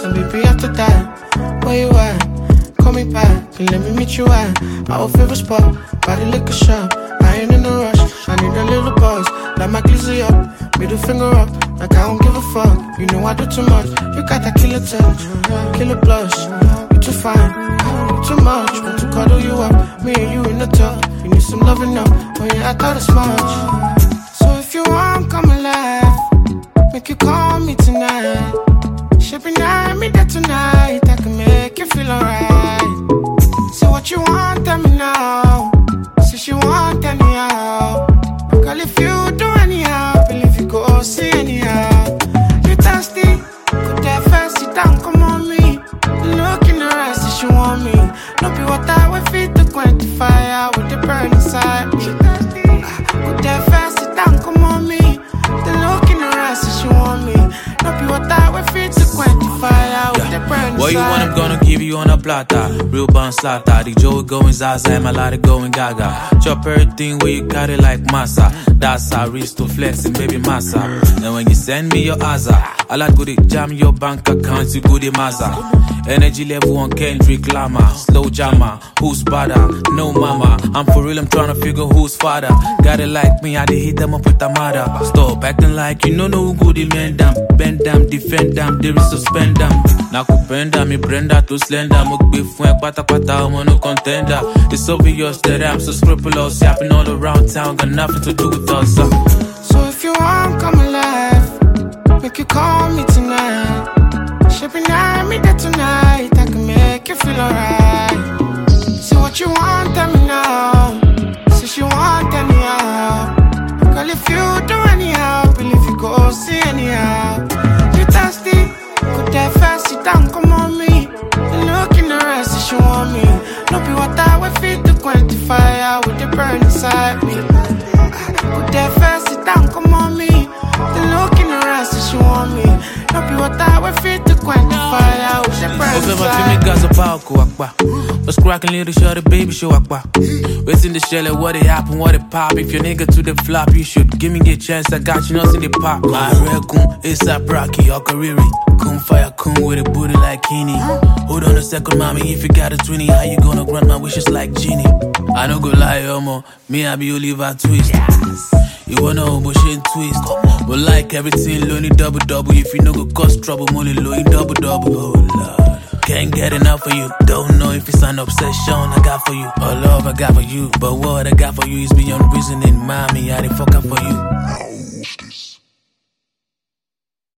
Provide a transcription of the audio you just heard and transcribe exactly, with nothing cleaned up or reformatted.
and baby after that, where you at? Call me back, and let me meet you at our favorite spot, by the liquor shop. I ain't in a rush, I need a little buzz, like my glizzy up, middle finger up, like I don't give a fuck. You know I do too much, you got that killer touch, killer blush. You too fine, you too much, want to cuddle you up, me and you in the tub. You need some loving up, oh yeah, I thought it's much. So if you want, come alive, make you call me tonight. Shipping at me there tonight, I can make you feel alright. Say what you want, tell me now. Since you want anyhow, girl, if you do anyhow, believe you go see anyhow. You thirsty, put that fancy down, come on me. Look in her eyes, if she want me. No be what I would feed to quantify out with the burn inside. You thirsty, put that fancy down, come on me. The look in her eyes, if she want me. No be what I would feed to quantify out with the burn inside. What you want, I'm gonna give you on a plata. Real bun slaughter, the Joe going Zaza, I'm a lot of going Gaga. Chop everything where you got it like massa. That's how wrist to flexing, baby massa. And when you send me your Aza, I like good it, jam your bank account, you good it Maza. Energy level on Kendrick Lamar. Slow jammer, who's better? No mama. I'm for real, I'm tryna figure who's father. Got it like me, I did hit them up with a mother. Stop acting like you know no good, it man them. Bend them, defend them, there is suspend them. Now kupenda, me Brenda to slender. Mukbi fuen, pata pata, I'm no contender. It's obvious that I'm so scrupulous. Yapping all around town, got nothing to do with us. Uh. So if you want, come alive, make you call me tonight. Shipping at me there tonight, I can make you feel alright. Say what you want, tell me now. Since you want anyhow, girl, if you do anyhow, believe you go see anyhow. You thirsty, put that fancy down, come on me. Look in her eyes, if she want me. No be what I would feed to quantify out with the burn inside me. Put that fancy down, come on me. The look in her eyes, if she want me. No be what I would feed to quantify out with the burn inside me. What's cracking, little shorty, baby, show akwa. Waiting the shell at what it happen, what it pop. If your nigga to the flop, you should give me a chance. I got you nothing to pop. My red goon, it's a Rocky or Kariri. Kun fire kun with a booty like Kenny. Hold on a second, mommy, if you got a twenty, how you gonna grant my wishes like Genie? I don't go lie, homo. Me, I be Oliver Twist. You wanna bullshit twist. But like everything, lonely double double. If you no go cause trouble, money low, double double. Oh Lord. Can't get enough of you. Don't know if it's an obsession I got for you or love I got for you. But what I got for you is beyond reasoning, mommy. I didn't fuck up for you.